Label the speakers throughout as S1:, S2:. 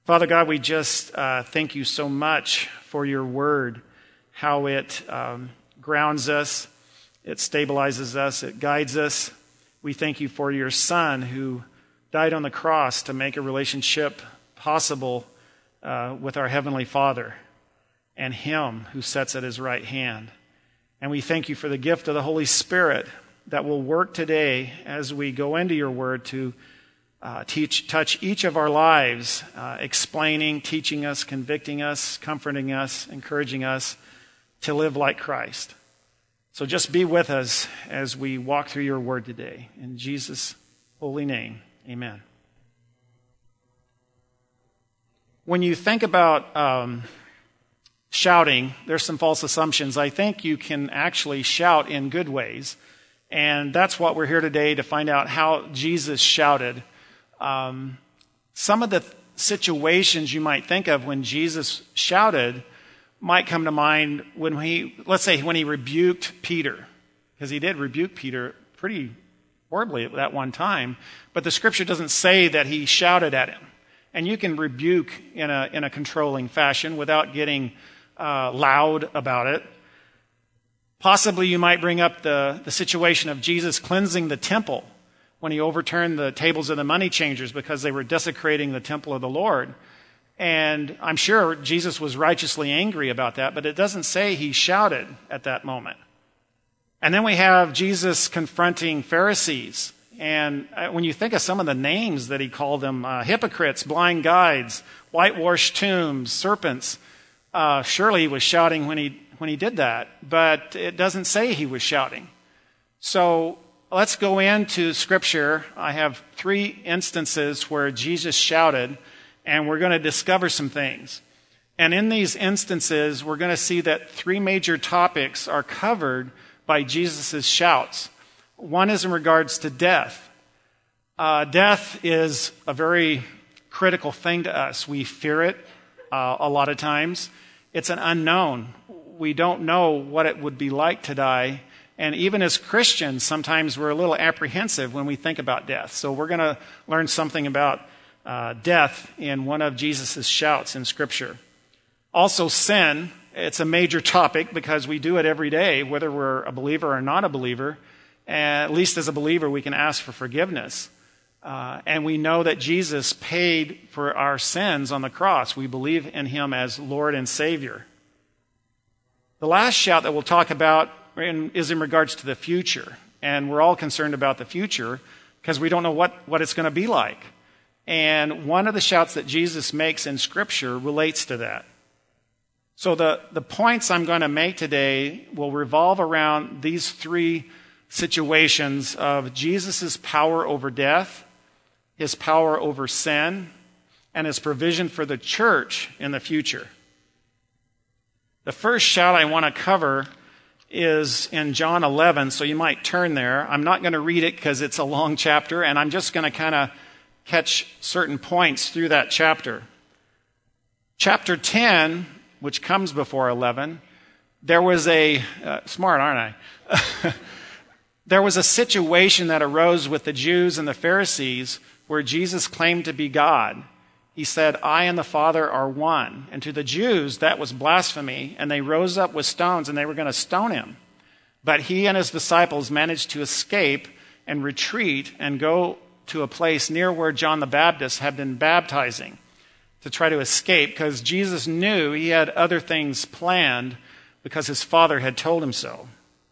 S1: Father God, we just thank you so much for your word, how it grounds us, it stabilizes us, it guides us. We thank you for your Son who died on the cross to make a relationship possible with our Heavenly Father, and him who sits at his right hand. And we thank you for the gift of the Holy Spirit that will work today as we go into your word to touch each of our lives, explaining, teaching us, convicting us, comforting us, encouraging us to live like Christ. So just be with us as we walk through your word today. In Jesus' holy name, amen. When you think about shouting, there's some false assumptions. I think you can actually shout in good ways. And that's what we're here today to find out how Jesus shouted. Some of the situations you might think of when Jesus shouted might come to mind when let's say when he rebuked Peter, because he did rebuke Peter pretty horribly at that one time, but the scripture doesn't say that he shouted at him. And you can rebuke in a controlling fashion without getting loud about it. Possibly you might bring up the situation of Jesus cleansing the temple when he overturned the tables of the money changers because they were desecrating the temple of the Lord. And I'm sure Jesus was righteously angry about that, but it doesn't say he shouted at that moment. And then we have Jesus confronting Pharisees. And when you think of some of the names that he called them, hypocrites, blind guides, whitewashed tombs, serpents, surely he was shouting when he did that, but it doesn't say he was shouting. So let's go into Scripture. I have 3 instances where Jesus shouted, and we're going to discover some things. And in these instances, we're going to see that 3 major topics are covered by Jesus' shouts. One is in regards to death. Death is a very critical thing to us. We fear it a lot of times. It's an unknown. We don't know what it would be like to die. And even as Christians, sometimes we're a little apprehensive when we think about death. So we're going to learn something about death in one of Jesus' shouts in Scripture. Also, sin. It's a major topic because we do it every day, whether we're a believer or not a believer. At least as a believer, we can ask for forgiveness. And we know that Jesus paid for our sins on the cross. We believe in him as Lord and Savior. The last shout that we'll talk about is in regards to the future. And we're all concerned about the future because we don't know what it's going to be like. And one of the shouts that Jesus makes in Scripture relates to that. So the points I'm going to make today will revolve around these 3 situations of Jesus' power over death, his power over sin, and his provision for the church in the future. The first shout I want to cover is in John 11, so you might turn there. I'm not going to read it because it's a long chapter, and I'm just going to kind of catch certain points through that chapter. Chapter 10, which comes before 11, there was smart, aren't I? There was a situation that arose with the Jews and the Pharisees where Jesus claimed to be God. He said, I and the Father are one. And to the Jews, that was blasphemy, and they rose up with stones and they were going to stone him. But he and his disciples managed to escape and retreat and go to a place near where John the Baptist had been baptizing to try to escape because Jesus knew he had other things planned because his Father had told him so.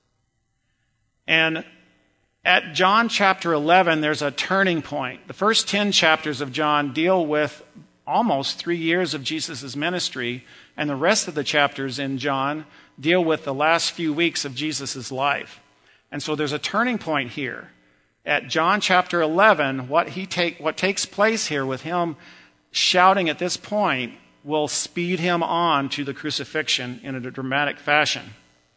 S1: And at John chapter 11, there's a turning point. The first 10 chapters of John deal with almost 3 years of Jesus' ministry, and the rest of the chapters in John deal with the last few weeks of Jesus' life. And so there's a turning point here. At John chapter 11, what takes place here with him shouting at this point will speed him on to the crucifixion in a dramatic fashion.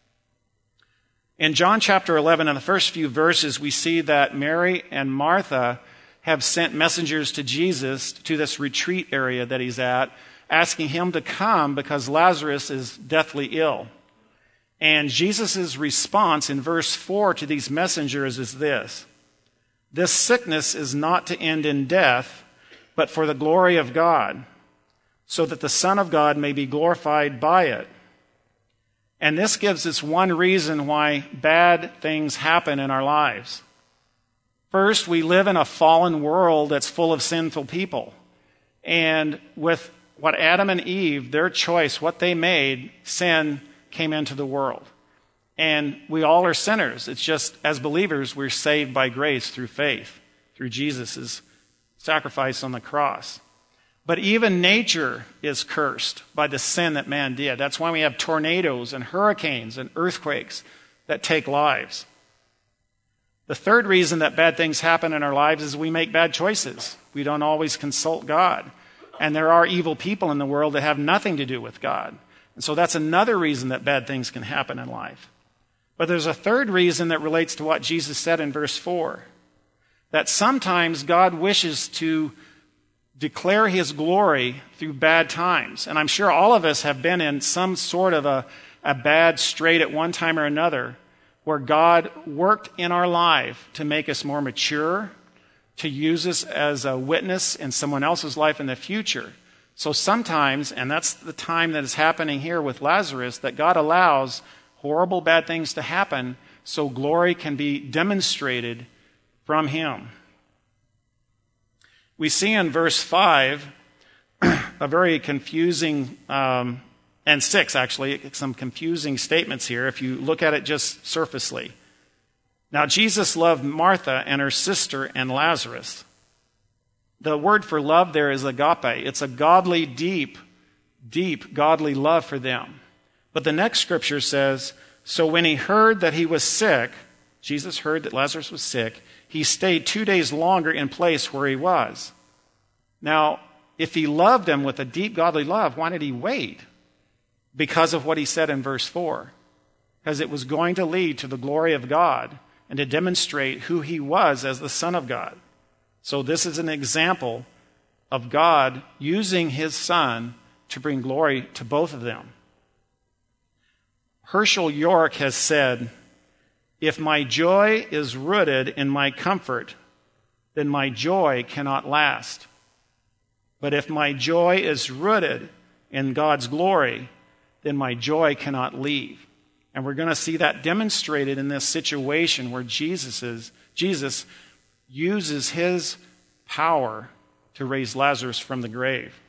S1: In John chapter 11, in the first few verses, we see that Mary and Martha have sent messengers to Jesus to this retreat area that he's at, asking him to come because Lazarus is deathly ill. And Jesus' response in verse 4 to these messengers is this: this sickness is not to end in death, but for the glory of God, so that the Son of God may be glorified by it. And this gives us one reason why bad things happen in our lives. First, we live in a fallen world that's full of sinful people. And with what Adam and Eve, their choice, what they made, sin came into the world. And we all are sinners. It's just, as believers, we're saved by grace through faith, through Jesus' sacrifice on the cross. But even nature is cursed by the sin that man did. That's why we have tornadoes and hurricanes and earthquakes that take lives. The third reason that bad things happen in our lives is we make bad choices. We don't always consult God. And there are evil people in the world that have nothing to do with God. And so that's another reason that bad things can happen in life. But there's a third reason that relates to what Jesus said in verse 4. That sometimes God wishes to declare his glory through bad times. And I'm sure all of us have been in some sort of a bad strait at one time or another, where God worked in our life to make us more mature, to use us as a witness in someone else's life in the future. So sometimes, and that's the time that is happening here with Lazarus, that God allows horrible bad things to happen so glory can be demonstrated from him. We see in verse 5 a very confusing and 6, actually, some confusing statements here if you look at it just surfacely. Now, Jesus loved Martha and her sister and Lazarus. The word for love there is agape. It's a godly, deep godly love for them. But the next scripture says, so when he heard that he was sick, Jesus heard that Lazarus was sick, he stayed 2 days longer in place where he was. Now, if he loved him with a deep godly love, why did he wait? Because of what he said in verse 4. Because it was going to lead to the glory of God and to demonstrate who he was as the Son of God. So this is an example of God using his Son to bring glory to both of them. Herschel York has said, if my joy is rooted in my comfort, then my joy cannot last. But if my joy is rooted in God's glory, then my joy cannot leave. And we're going to see that demonstrated in this situation where Jesus uses his power to raise Lazarus from the grave.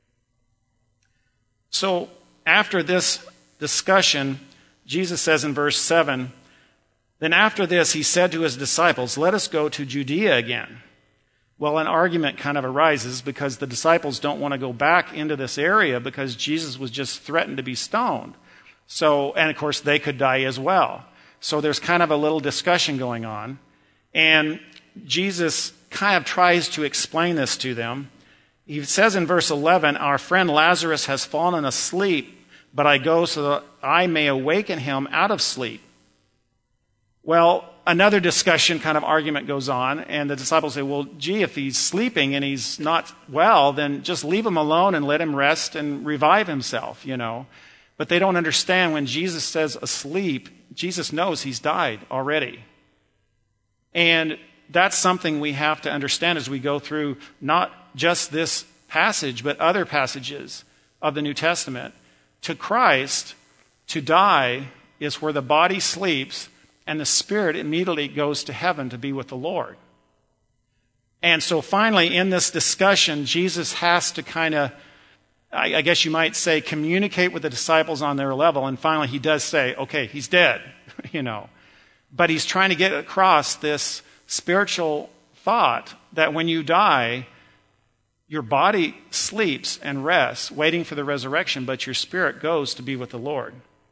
S1: So after this discussion, Jesus says in verse 7, then after this he said to his disciples, let us go to Judea again. Well, an argument kind of arises because the disciples don't want to go back into this area because Jesus was just threatened to be stoned. So, and of course they could die as well. So there's kind of a little discussion going on. And Jesus kind of tries to explain this to them. He says in verse 11, our friend Lazarus has fallen asleep, but I go so that I may awaken him out of sleep. Well, another discussion kind of argument goes on, and the disciples say, well, gee, if he's sleeping and he's not well, then just leave him alone and let him rest and revive himself, you know. But they don't understand when Jesus says asleep, Jesus knows he's died already. And that's something we have to understand as we go through not just this passage, but other passages of the New Testament. To Christ, to die is where the body sleeps and the spirit immediately goes to heaven to be with the Lord. And so finally, in this discussion, Jesus has to kind of, I guess you might say, communicate with the disciples on their level. And finally, he does say, okay, he's dead, you know. But he's trying to get across this spiritual thought that when you die, your body sleeps and rests, waiting for the resurrection, but your spirit goes to be with the Lord.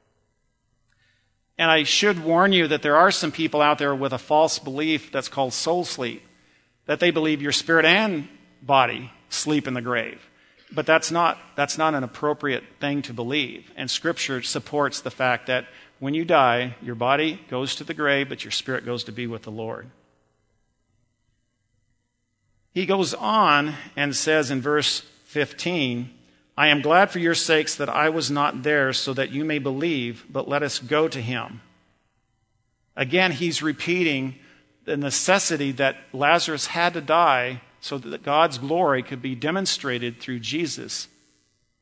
S1: And I should warn you that there are some people out there with a false belief that's called soul sleep, that they believe your spirit and body sleep in the grave. But that's not an appropriate thing to believe. And Scripture supports the fact that when you die, your body goes to the grave, but your spirit goes to be with the Lord. He goes on and says in verse 15, I am glad for your sakes that I was not there so that you may believe, but let us go to him. Again, he's repeating the necessity that Lazarus had to die so that God's glory could be demonstrated through Jesus.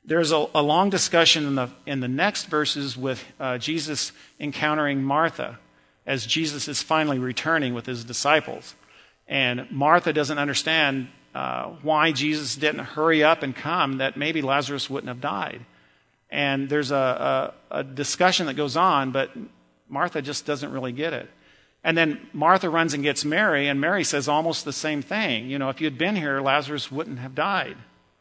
S1: There's a long discussion in the next verses with Jesus encountering Martha as Jesus is finally returning with his disciples. And Martha doesn't understand why Jesus didn't hurry up and come, that maybe Lazarus wouldn't have died. And there's a discussion that goes on, but Martha just doesn't really get it. And then Martha runs and gets Mary, and Mary says almost the same thing. You know, if you'd been here, Lazarus wouldn't have died.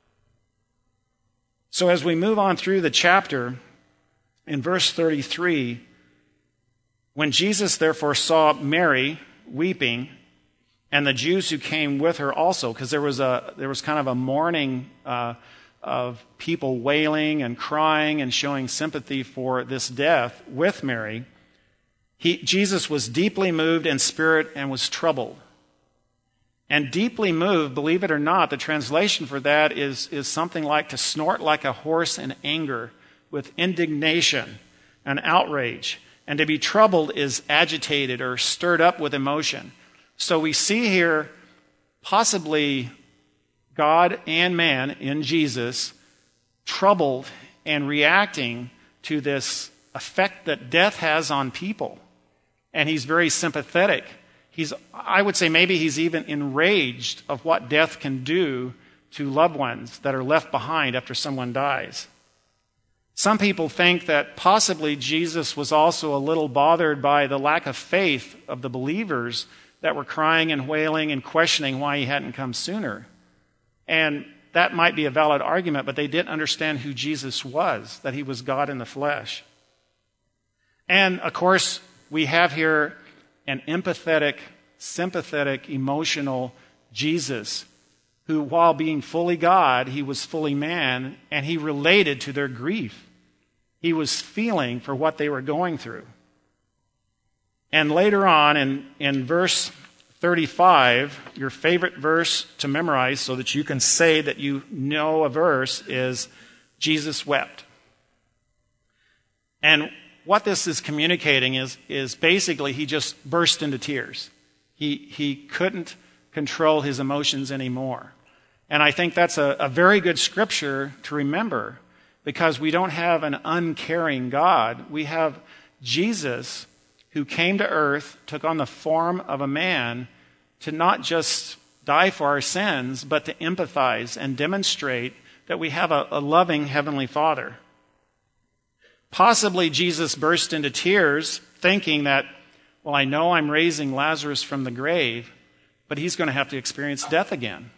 S1: So as we move on through the chapter, in verse 33, when Jesus therefore saw Mary weeping, and the Jews who came with her also, because there was kind of a mourning of people wailing and crying and showing sympathy for this death with Mary, Jesus was deeply moved in spirit and was troubled. And deeply moved, believe it or not, the translation for that is something like to snort like a horse in anger, with indignation and outrage. And to be troubled is agitated or stirred up with emotion. So we see here possibly God and man in Jesus troubled and reacting to this effect that death has on people. And he's very sympathetic. I would say maybe he's even enraged of what death can do to loved ones that are left behind after someone dies. Some people think that possibly Jesus was also a little bothered by the lack of faith of the believers that were crying and wailing and questioning why he hadn't come sooner. And that might be a valid argument, but they didn't understand who Jesus was, that he was God in the flesh. And, of course, we have here an empathetic, sympathetic, emotional Jesus who, while being fully God, he was fully man, and he related to their grief. He was feeling for what they were going through. And later on in verse 35, your favorite verse to memorize so that you can say that you know a verse is, Jesus wept. And what this is communicating is basically he just burst into tears. He couldn't control his emotions anymore. And I think that's a very good scripture to remember, because we don't have an uncaring God. We have Jesus who came to earth, took on the form of a man to not just die for our sins, but to empathize and demonstrate that we have a loving Heavenly Father. Possibly Jesus burst into tears thinking that, well, I know I'm raising Lazarus from the grave, but he's going to have to experience death again.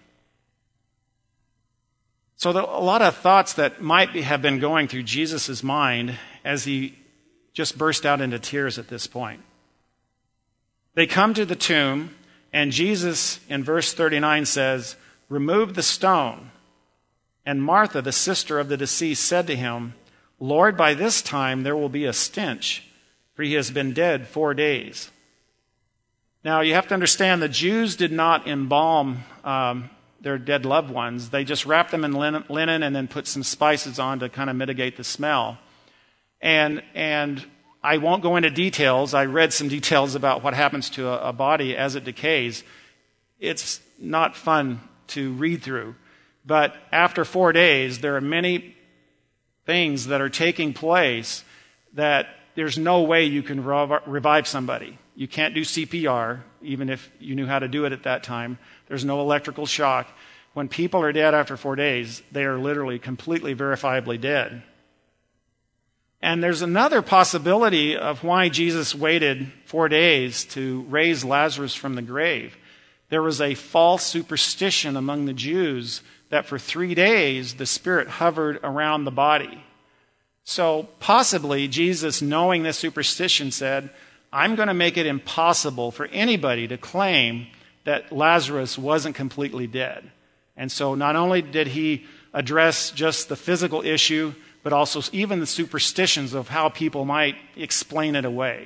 S1: So a lot of thoughts that might have been going through Jesus' mind as he just burst out into tears at this point. They come to the tomb, and Jesus, in verse 39, says, "Remove the stone." And Martha, the sister of the deceased, said to him, "Lord, by this time there will be a stench, for he has been dead 4 days." Now, you have to understand, the Jews did not embalm their dead loved ones. They just wrapped them in linen and then put some spices on to kind of mitigate the smell. And I won't go into details. I read some details about what happens to a body as it decays. It's not fun to read through. But after 4 days, there are many things that are taking place that there's no way you can revive somebody. You can't do CPR, even if you knew how to do it at that time. There's no electrical shock. When people are dead after 4 days, they are literally completely verifiably dead. And there's another possibility of why Jesus waited 4 days to raise Lazarus from the grave. There was a false superstition among the Jews that for 3 days the spirit hovered around the body. So possibly Jesus, knowing this superstition, said, I'm going to make it impossible for anybody to claim that Lazarus wasn't completely dead. And so not only did he address just the physical issue, but also even the superstitions of how people might explain it away.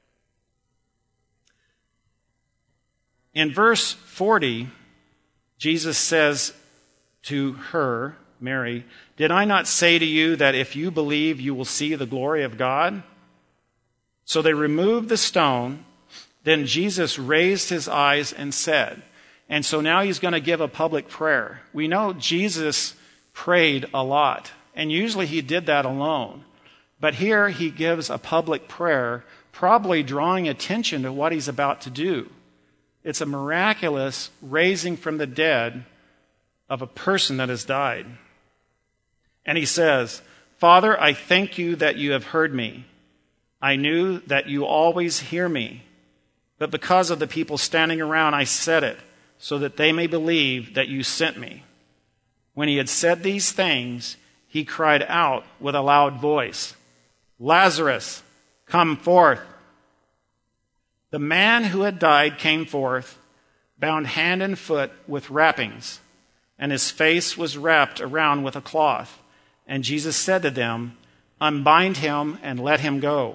S1: In verse 40, Jesus says to her, Mary, "Did I not say to you that if you believe, you will see the glory of God?" So they removed the stone. Then Jesus raised his eyes and said, and so now he's going to give a public prayer. We know Jesus prayed a lot And usually he did that alone. But here he gives a public prayer, probably drawing attention to what he's about to do. It's a miraculous raising from the dead of a person that has died. And he says, "Father, I thank you that you have heard me. I knew that you always hear me. But because of the people standing around, I said it, so that they may believe that you sent me." When he had said these things, he cried out with a loud voice, "Lazarus, come forth." The man who had died came forth, bound hand and foot with wrappings, and his face was wrapped around with a cloth. And Jesus said to them, "Unbind him and let him go."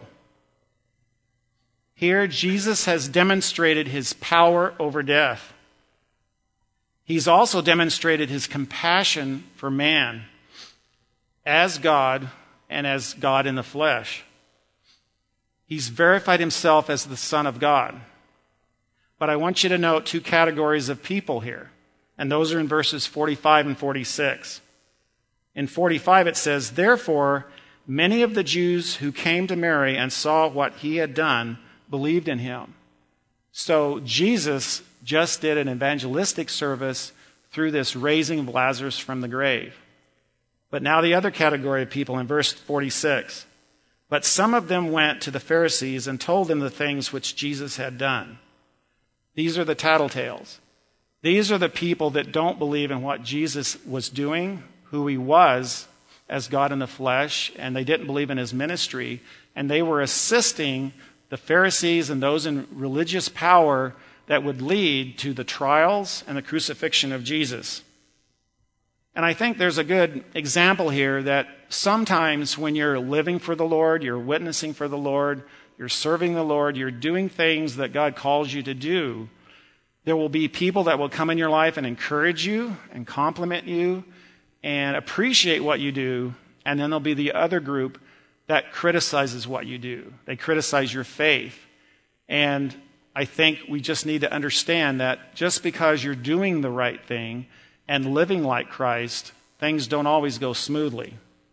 S1: Here, Jesus has demonstrated his power over death. He's also demonstrated his compassion for man as God and as God in the flesh. He's verified himself as the Son of God. But I want you to note two categories of people here, and those are in verses 45 and 46. In 45 it says, "Therefore, many of the Jews who came to Mary and saw what he had done believed in him." So Jesus just did an evangelistic service through this raising of Lazarus from the grave. But now the other category of people in verse 46. "But some of them went to the Pharisees and told them the things which Jesus had done." These are the tattletales. These are the people that don't believe in what Jesus was doing, who he was as God in the flesh, and they didn't believe in his ministry, and they were assisting the Pharisees and those in religious power that would lead to the trials and the crucifixion of Jesus. And I think there's a good example here that sometimes when you're living for the Lord, you're witnessing for the Lord, you're serving the Lord, you're doing things that God calls you to do, there will be people that will come in your life and encourage you and compliment you and appreciate what you do, and then there'll be the other group that criticizes what you do. They criticize your faith. And I think we just need to understand that just because you're doing the right thing and living like Christ, things don't always go smoothly.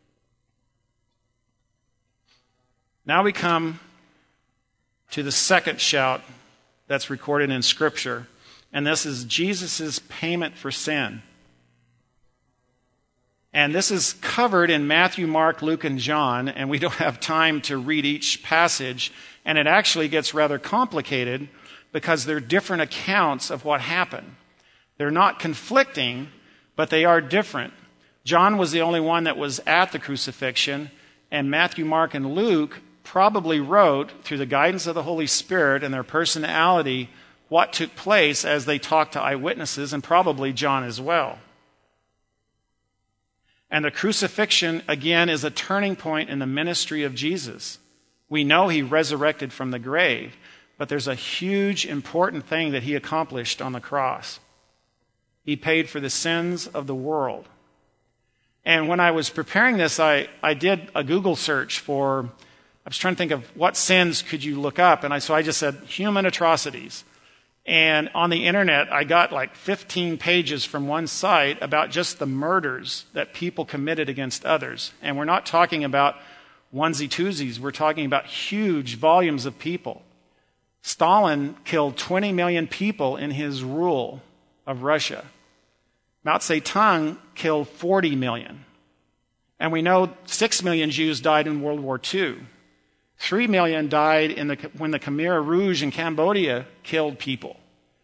S1: Now we come to the second shout that's recorded in Scripture, and this is Jesus' payment for sin. And this is covered in Matthew, Mark, Luke, and John, and we don't have time to read each passage, and it actually gets rather complicated because they're different accounts of what happened. They're not conflicting, but they are different. John was the only one that was at the crucifixion, and Matthew, Mark, and Luke probably wrote, through the guidance of the Holy Spirit and their personality, what took place as they talked to eyewitnesses, and probably John as well. And the crucifixion, again, is a turning point in the ministry of Jesus. We know he resurrected from the grave, but there's a huge, important thing that he accomplished on the cross. He paid for the sins of the world. And when I was preparing this, I did a Google search I was trying to think of what sins could you look up, and so I just said human atrocities. And on the internet, I got like 15 pages from one site about just the murders that people committed against others. And we're not talking about onesie-twosies. We're talking about huge volumes of people. Stalin killed 20 million people in his rule of Russia. Mao Zedong killed 40 million. And we know 6 million Jews died in World War II. 3 million died when the Khmer Rouge in Cambodia killed people.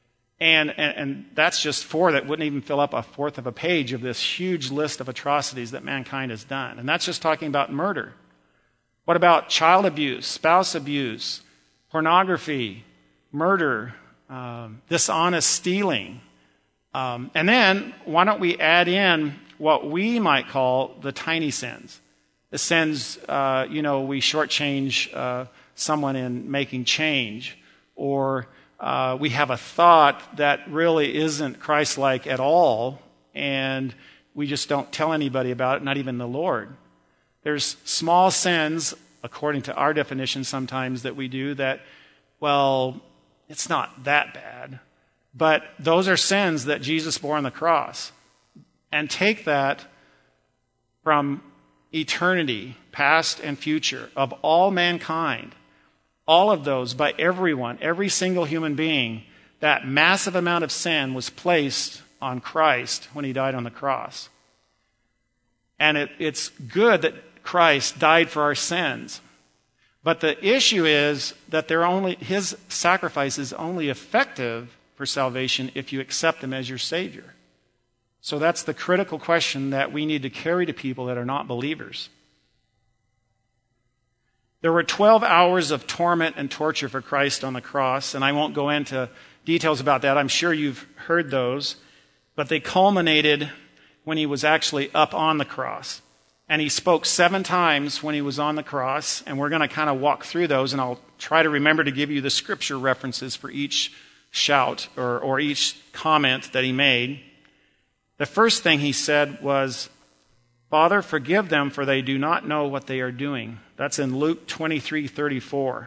S1: And that's just 4 that wouldn't even fill up a fourth of a page of this huge list of atrocities that mankind has done. And that's just talking about murder. What about child abuse, spouse abuse, pornography, murder, dishonest stealing? And then why don't we add in what we might call the tiny sins? The sins, we shortchange someone in making change, or we have a thought that really isn't Christ-like at all, and we just don't tell anybody about it, not even the Lord. There's small sins, according to our definition sometimes, that we do that, well, it's not that bad. But those are sins that Jesus bore on the cross. And take that from eternity, past and future, of all mankind, all of those, by everyone, every single human being, that massive amount of sin was placed on Christ when he died on the cross. And it's good that Christ died for our sins. But the issue is that his sacrifice is only effective for salvation if you accept him as your Savior. So that's the critical question that we need to carry to people that are not believers. There were 12 hours of torment and torture for Christ on the cross, and I won't go into details about that. I'm sure you've heard those. But they culminated when he was actually up on the cross. And he spoke 7 times when he was on the cross, and we're going to kind of walk through those, and I'll try to remember to give you the scripture references for each shout or each comment that he made. The first thing he said was, "Father, forgive them, for they do not know what they are doing." That's in Luke 23:34.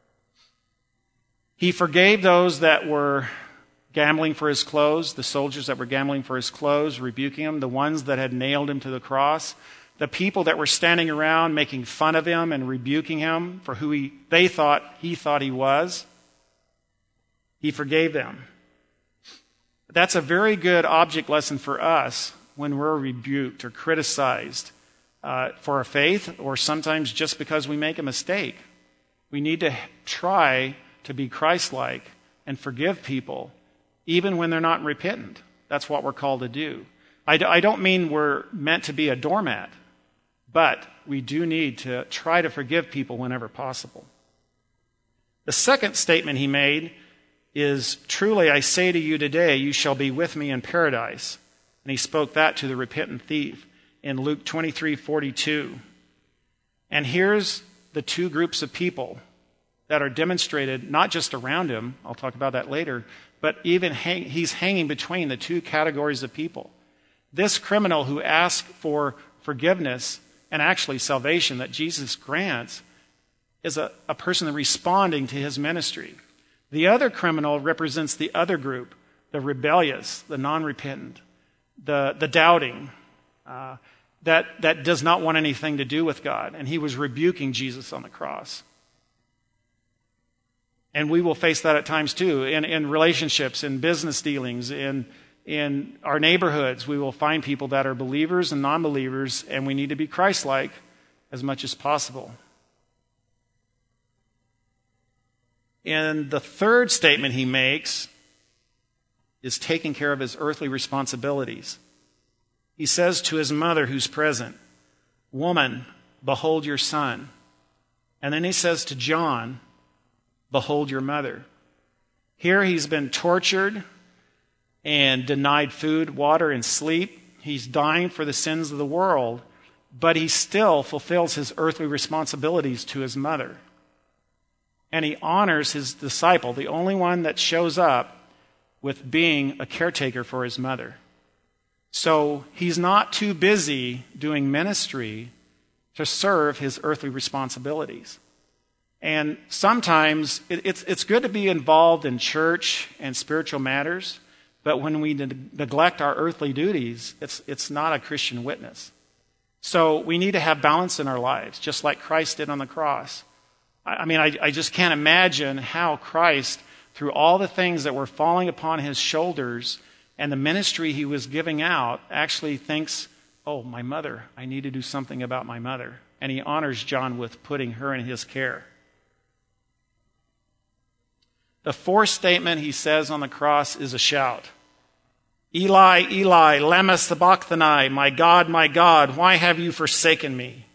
S1: He forgave those that were gambling for his clothes, the soldiers that were gambling for his clothes, rebuking him, the ones that had nailed him to the cross, the people that were standing around making fun of him and rebuking him for who they thought he was. He forgave them. That's a very good object lesson for us when we're rebuked or criticized for our faith, or sometimes just because we make a mistake. We need to try to be Christ-like and forgive people, even when they're not repentant. That's what we're called to do. I don't mean we're meant to be a doormat, but we do need to try to forgive people whenever possible. The second statement he made is, "Truly I say to you today, you shall be with me in paradise." And he spoke that to the repentant thief in Luke 23:42. And here's the two groups of people that are demonstrated not just around him, I'll talk about that later, but even he's hanging between the two categories of people. This criminal who asked for forgiveness and actually salvation that Jesus grants is a person responding to his ministry. The other criminal represents the other group, the rebellious, the non-repentant, the doubting, that does not want anything to do with God. And he was rebuking Jesus on the cross. And we will face that at times too, in relationships, in business dealings, in our neighborhoods. We will find people that are believers and non-believers, and we need to be Christ-like as much as possible. And the third statement he makes is taking care of his earthly responsibilities. He says to his mother who's present, "Woman, behold your son." And then he says to John, "Behold your mother." Here he's been tortured and denied food, water, and sleep. He's dying for the sins of the world, but he still fulfills his earthly responsibilities to his mother. And he honors his disciple, the only one that shows up, with being a caretaker for his mother. So he's not too busy doing ministry to serve his earthly responsibilities. And sometimes it's good to be involved in church and spiritual matters, but when we neglect our earthly duties, it's not a Christian witness. So we need to have balance in our lives, just like Christ did on the cross. I just can't imagine how Christ, through all the things that were falling upon his shoulders and the ministry he was giving out, actually thinks, "Oh, my mother, I need to do something about my mother." And he honors John with putting her in his care. The fourth statement he says on the cross is a shout. "Eli, Eli, lama sabachthani, my God, why have you forsaken me?"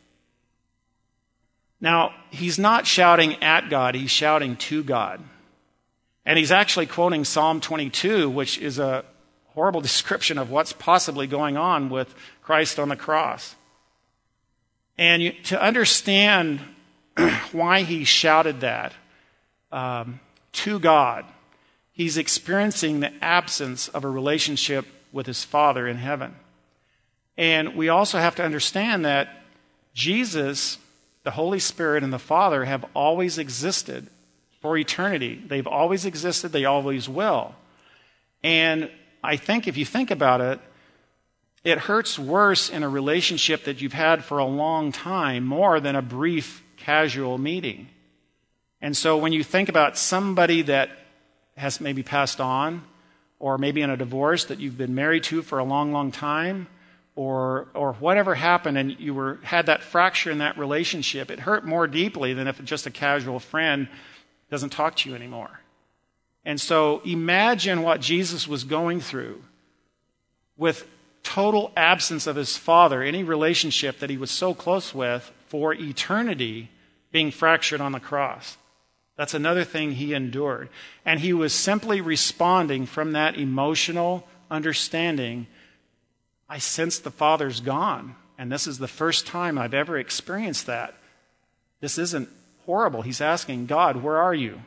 S1: Now, he's not shouting at God, he's shouting to God. And he's actually quoting Psalm 22, which is a horrible description of what's possibly going on with Christ on the cross. And to understand why he shouted that to God, he's experiencing the absence of a relationship with his Father in heaven. And we also have to understand that Jesus, the Holy Spirit, and the Father have always existed for eternity. They've always existed, they always will. And I think if you think about it, It hurts worse in a relationship that you've had for a long time more than a brief casual meeting. And so when you think about somebody that has maybe passed on, or maybe in a divorce that you've been married to for a long, long time, or whatever happened and you had that fracture in that relationship, it hurt more deeply than if just a casual friend doesn't talk to you anymore. And so imagine what Jesus was going through with total absence of his Father, any relationship that he was so close with for eternity being fractured on the cross. That's another thing he endured. And he was simply responding from that emotional understanding. I sense the Father's gone, and this is the first time I've ever experienced that. This isn't horrible. He's asking, God, where are you?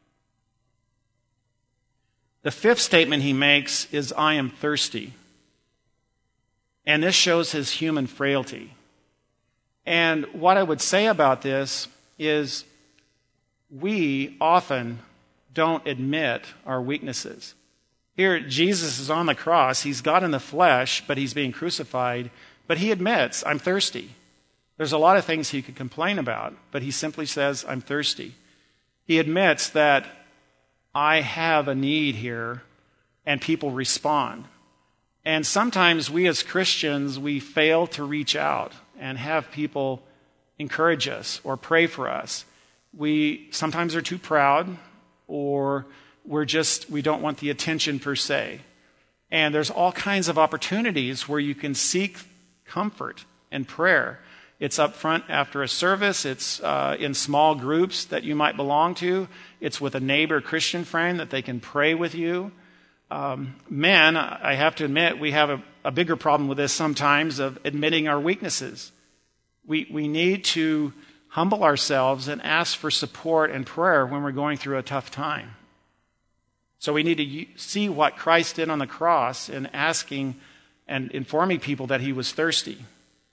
S1: The fifth statement he makes is, I am thirsty. And this shows his human frailty. And what I would say about this is we often don't admit our weaknesses. Here, Jesus is on the cross. He's God in the flesh, but he's being crucified. But he admits, I'm thirsty. There's a lot of things he could complain about, but he simply says, I'm thirsty. He admits that I have a need here, and people respond. And sometimes we as Christians, we fail to reach out and have people encourage us or pray for us. We sometimes are too proud, or we don't want the attention per se. And there's all kinds of opportunities where you can seek comfort and prayer. It's up front after a service. It's in small groups that you might belong to. It's with a neighbor Christian friend that they can pray with you. Men, I have to admit, we have a bigger problem with this sometimes of admitting our weaknesses. We need to humble ourselves and ask for support and prayer when we're going through a tough time. So we need to see what Christ did on the cross in asking and informing people that he was thirsty.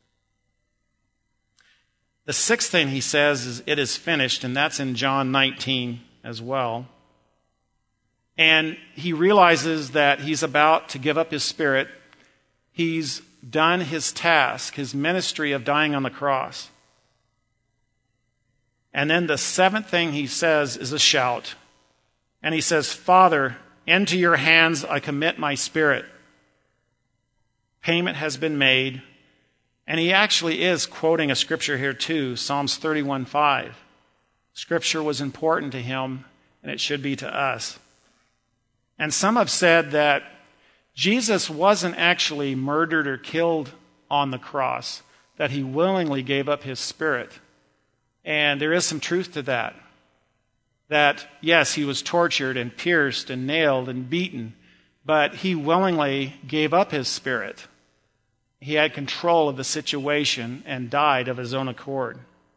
S1: The sixth thing he says is, it is finished, and that's in John 19 as well. And he realizes that he's about to give up his spirit. He's done his task, his ministry of dying on the cross. And then the seventh thing he says is a shout. And he says, Father, into your hands I commit my spirit. Payment has been made. And he actually is quoting a scripture here too, Psalms 31:5. Scripture was important to him, and it should be to us. And some have said that Jesus wasn't actually murdered or killed on the cross, that he willingly gave up his spirit. And there is some truth to that. That, yes, he was tortured and pierced and nailed and beaten, but he willingly gave up his spirit. He had control of the situation and died of his own accord.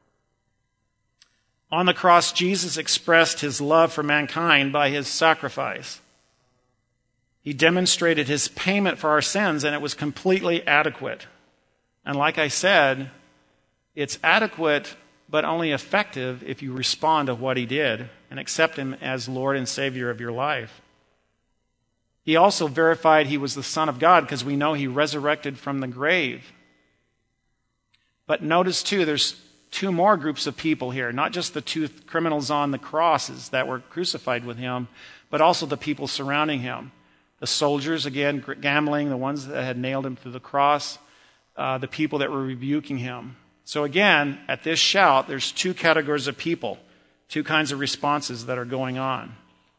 S1: On the cross, Jesus expressed his love for mankind by his sacrifice. He demonstrated his payment for our sins, and it was completely adequate. And like I said, it's adequate but only effective if you respond to what he did and accept him as Lord and Savior of your life. He also verified he was the Son of God because we know he resurrected from the grave. But notice too, there's two more groups of people here, not just the two criminals on the crosses that were crucified with him, but also the people surrounding him. The soldiers, again, gambling, the ones that had nailed him to the cross, the people that were rebuking him. So again, at this shout, there's two categories of people, two kinds of responses that are going on.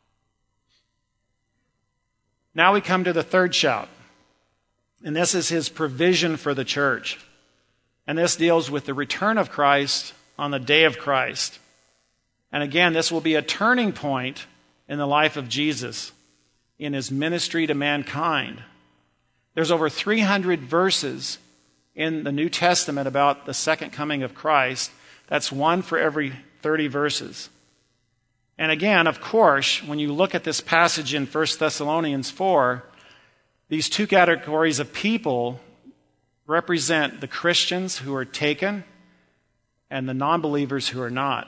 S1: Now we come to the third shout. And this is his provision for the church. And this deals with the return of Christ on the day of Christ. And again, this will be a turning point in the life of Jesus in his ministry to mankind. There's over 300 verses in the New Testament about the second coming of Christ. That's one for every 30 verses. And again, of course, when you look at this passage in 1 Thessalonians 4, these two categories of people represent the Christians who are taken and the non-believers who are not.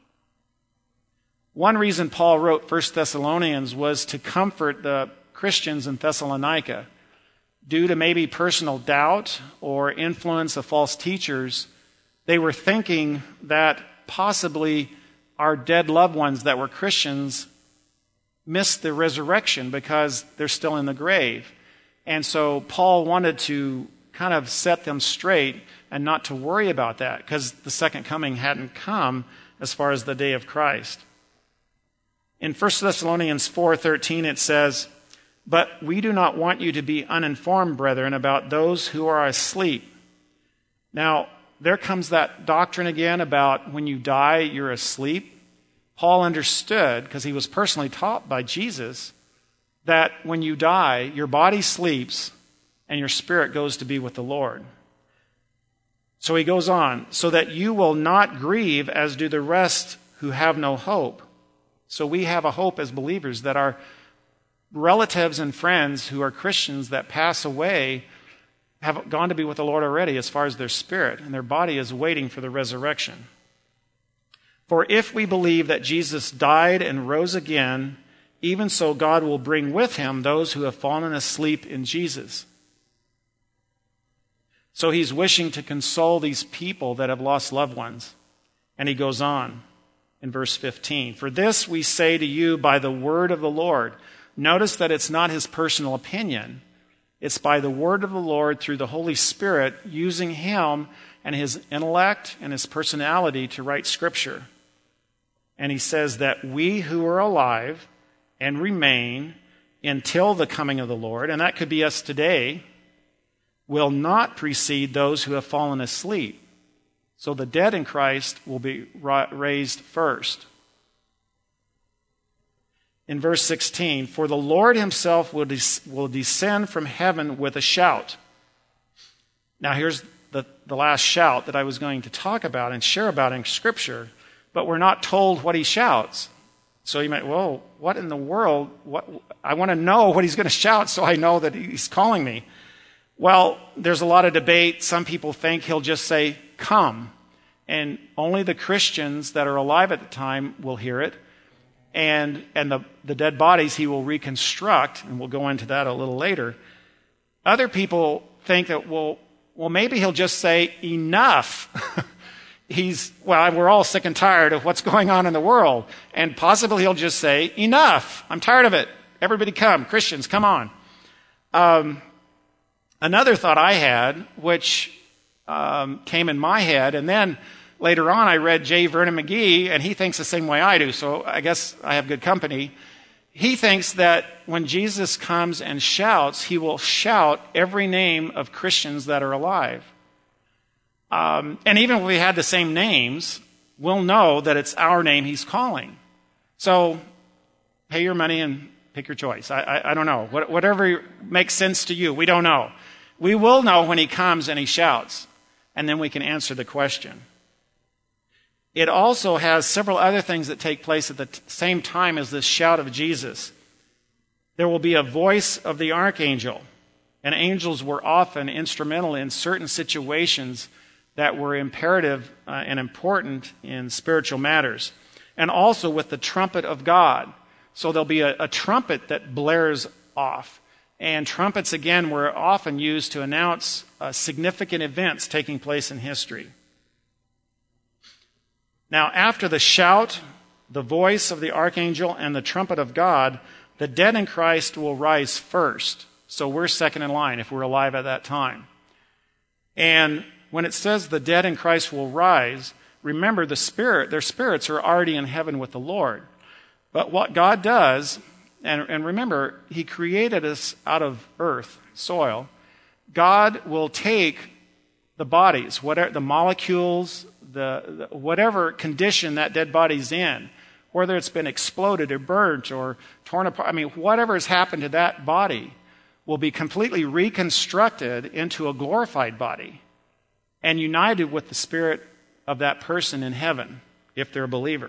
S1: One reason Paul wrote 1 Thessalonians was to comfort the Christians in Thessalonica. due to maybe personal doubt or influence of false teachers, they were thinking that possibly our dead loved ones that were Christians missed the resurrection because they're still in the grave. And so Paul wanted to kind of set them straight and not to worry about that because the second coming hadn't come as far as the day of Christ. In 1 Thessalonians 4:13 it says, "But we do not want you to be uninformed, brethren, about those who are asleep." Now, there comes that doctrine again about when you die, you're asleep. Paul understood, because he was personally taught by Jesus, that when you die, your body sleeps and your spirit goes to be with the Lord. So he goes on, "so that you will not grieve as do the rest who have no hope." So we have a hope as believers that our relatives and friends who are Christians that pass away have gone to be with the Lord already as far as their spirit, and their body is waiting for the resurrection. "For if we believe that Jesus died and rose again, even so God will bring with him those who have fallen asleep in Jesus." So he's wishing to console these people that have lost loved ones. And he goes on in verse 15, "For this we say to you by the word of the Lord." Notice that it's not his personal opinion. It's by the word of the Lord through the Holy Spirit, using him and his intellect and his personality to write Scripture. And he says that we who are alive and remain until the coming of the Lord, and that could be us today, will not precede those who have fallen asleep. So the dead in Christ will be raised first. In verse 16, "For the Lord himself will descend from heaven with a shout." Now here's the last shout that I was going to talk about and share about in Scripture, but we're not told what he shouts. So you might, well, what in the world? I want to know what he's going to shout so I know that he's calling me. Well, there's a lot of debate. Some people think he'll just say, "Come." And only the Christians that are alive at the time will hear it. And the dead bodies he will reconstruct, and we'll go into that a little later. Other people think that, well, maybe he'll just say, "Enough." We're all sick and tired of what's going on in the world. And possibly he'll just say, "Enough. I'm tired of it. Everybody come. Christians, come on." Another thought I had, which came in my head, and then later on I read J. Vernon McGee, and he thinks the same way I do, so I guess I have good company. He thinks that when Jesus comes and shouts, he will shout every name of Christians that are alive. And even if we had the same names, we'll know that it's our name he's calling. So pay your money and pick your choice. I don't know. Whatever makes sense to you, we don't know. We will know when he comes and he shouts, and then we can answer the question. It also has several other things that take place at the same time as this shout of Jesus. There will be a voice of the archangel, and angels were often instrumental in certain situations that were imperative and important in spiritual matters. And also with the trumpet of God. So there'll be a trumpet that blares off. And trumpets, again, were often used to announce significant events taking place in history. Now, after the shout, the voice of the archangel, and the trumpet of God, the dead in Christ will rise first. So we're second in line if we're alive at that time. And when it says the dead in Christ will rise, remember their spirits are already in heaven with the Lord. But what God does, and remember, he created us out of earth, soil. God will take the bodies, the molecules, whatever condition that dead body's in, whether it's been exploded or burnt or torn apart, whatever has happened to that body will be completely reconstructed into a glorified body and united with the spirit of that person in heaven, if they're a believer.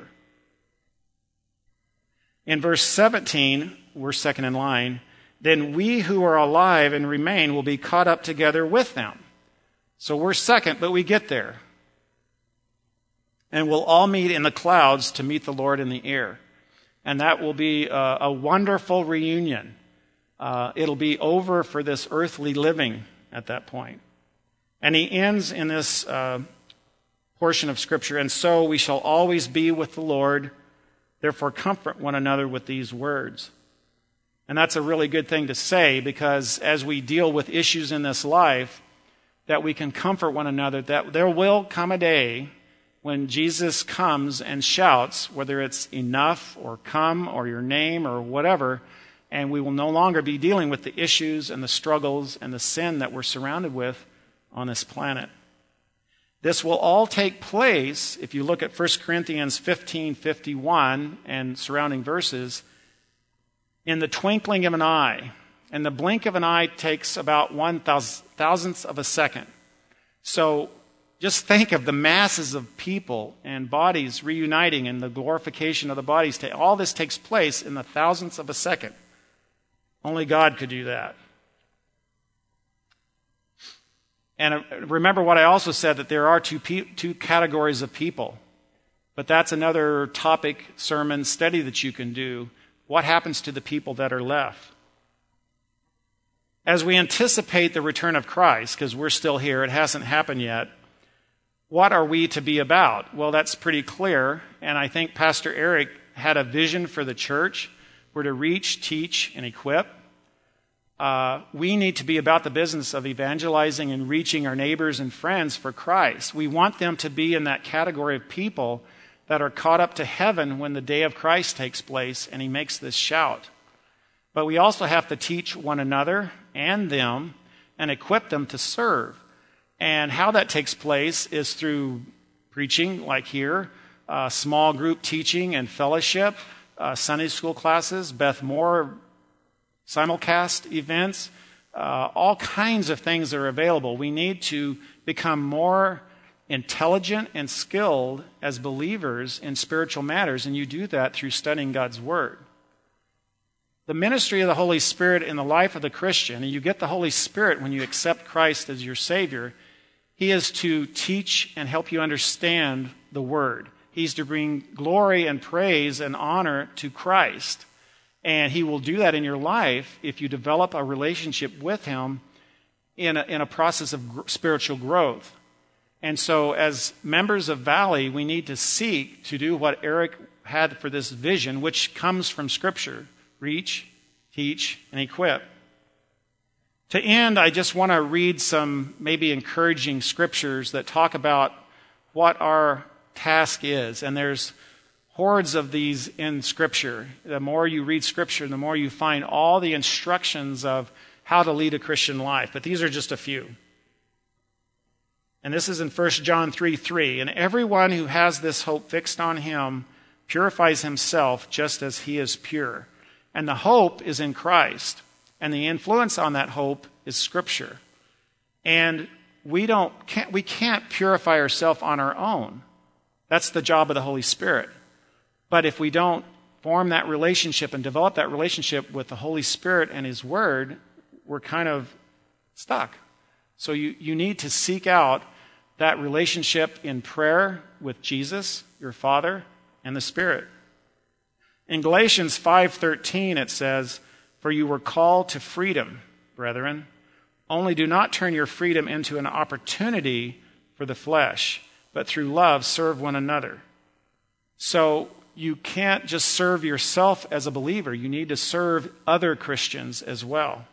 S1: In verse 17, we're second in line, "Then we who are alive and remain will be caught up together with them." So we're second, but we get there. "And we'll all meet in the clouds to meet the Lord in the air." And that will be a wonderful reunion. It'll be over for this earthly living at that point. And he ends in this portion of Scripture, and so we shall always be with the Lord, therefore comfort one another with these words. And that's a really good thing to say, because as we deal with issues in this life, that we can comfort one another, that there will come a day when Jesus comes and shouts, whether it's enough or come or your name or whatever, and we will no longer be dealing with the issues and the struggles and the sin that we're surrounded with on this planet. This will all take place, if you look at 1 Corinthians 15:51 and surrounding verses, in the twinkling of an eye. And the blink of an eye takes about 1,000th of a second. So just think of the masses of people and bodies reuniting and the glorification of the bodies. All this takes place in the thousandths of a second. Only God could do that. And remember what I also said, that there are two categories of people. But that's another topic, sermon, study that you can do. What happens to the people that are left? As we anticipate the return of Christ, because we're still here, it hasn't happened yet, what are we to be about? Well, that's pretty clear, and I think Pastor Eric had a vision for the church. We're to reach, teach, and equip. We need to be about the business of evangelizing and reaching our neighbors and friends for Christ. We want them to be in that category of people that are caught up to heaven when the day of Christ takes place and he makes this shout. But we also have to teach one another and them and equip them to serve. And how that takes place is through preaching, like here, small group teaching and fellowship, Sunday school classes, Beth Moore simulcast events, all kinds of things are available. We need to become more intelligent and skilled as believers in spiritual matters, and you do that through studying God's Word. The ministry of the Holy Spirit in the life of the Christian, and you get the Holy Spirit when you accept Christ as your Savior, He is to teach and help you understand the Word. He's to bring glory and praise and honor to Christ. And He will do that in your life if you develop a relationship with Him in a process of spiritual growth. And so as members of Valley, we need to seek to do what Eric had for this vision, which comes from Scripture. Reach, teach, and equip. To end, I just want to read some maybe encouraging scriptures that talk about what our task is. And there's hordes of these in Scripture. The more you read Scripture, the more you find all the instructions of how to lead a Christian life. But these are just a few. And this is in 1 John 3:3. And everyone who has this hope fixed on Him purifies himself just as He is pure. And the hope is in Christ. And the influence on that hope is Scripture. And we can't purify ourselves on our own. That's the job of the Holy Spirit. But if we don't form that relationship and develop that relationship with the Holy Spirit and His Word, we're kind of stuck. So you need to seek out that relationship in prayer with Jesus, your Father, and the Spirit. In Galatians 5:13 it says, "For you were called to freedom, brethren. Only do not turn your freedom into an opportunity for the flesh, but through love serve one another." So you can't just serve yourself as a believer. You need to serve other Christians as well.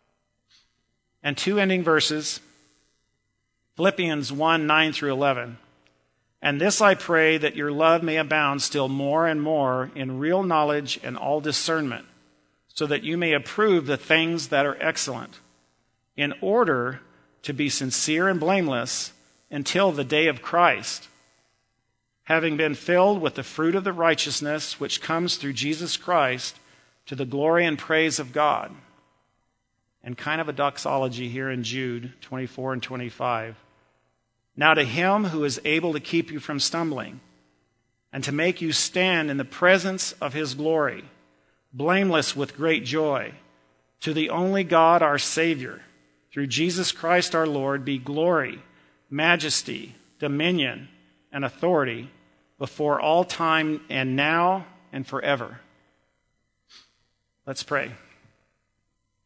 S1: And two ending verses, Philippians 1:9 through 11. "And this I pray, that your love may abound still more and more in real knowledge and all discernment, so that you may approve the things that are excellent, in order to be sincere and blameless until the day of Christ, having been filled with the fruit of the righteousness which comes through Jesus Christ, to the glory and praise of God." And kind of a doxology here in Jude 24 and 25. "Now to Him who is able to keep you from stumbling, and to make you stand in the presence of His glory, blameless with great joy, to the only God our Savior, through Jesus Christ our Lord, be glory, majesty, dominion, and authority before all time and now and forever." Let's pray.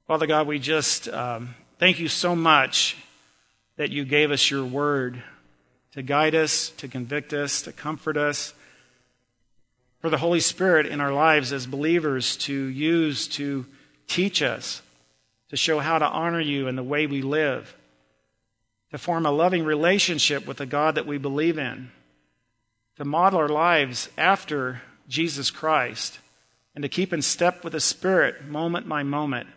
S1: Father God, we just thank you so much that you gave us your word to guide us, to convict us, to comfort us, for the Holy Spirit in our lives as believers to use to teach us, to show how to honor you in the way we live, to form a loving relationship with the God that we believe in, to model our lives after Jesus Christ, and to keep in step with the Spirit moment by moment.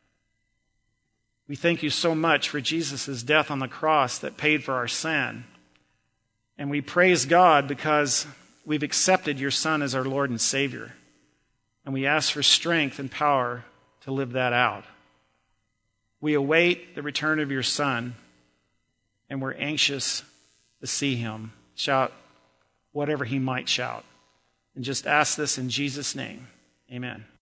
S1: We thank you so much for Jesus' death on the cross that paid for our sin. And we praise God because we've accepted your Son as our Lord and Savior. And we ask for strength and power to live that out. We await the return of your Son, and we're anxious to see him shout whatever he might shout. And just ask this in Jesus' name. Amen.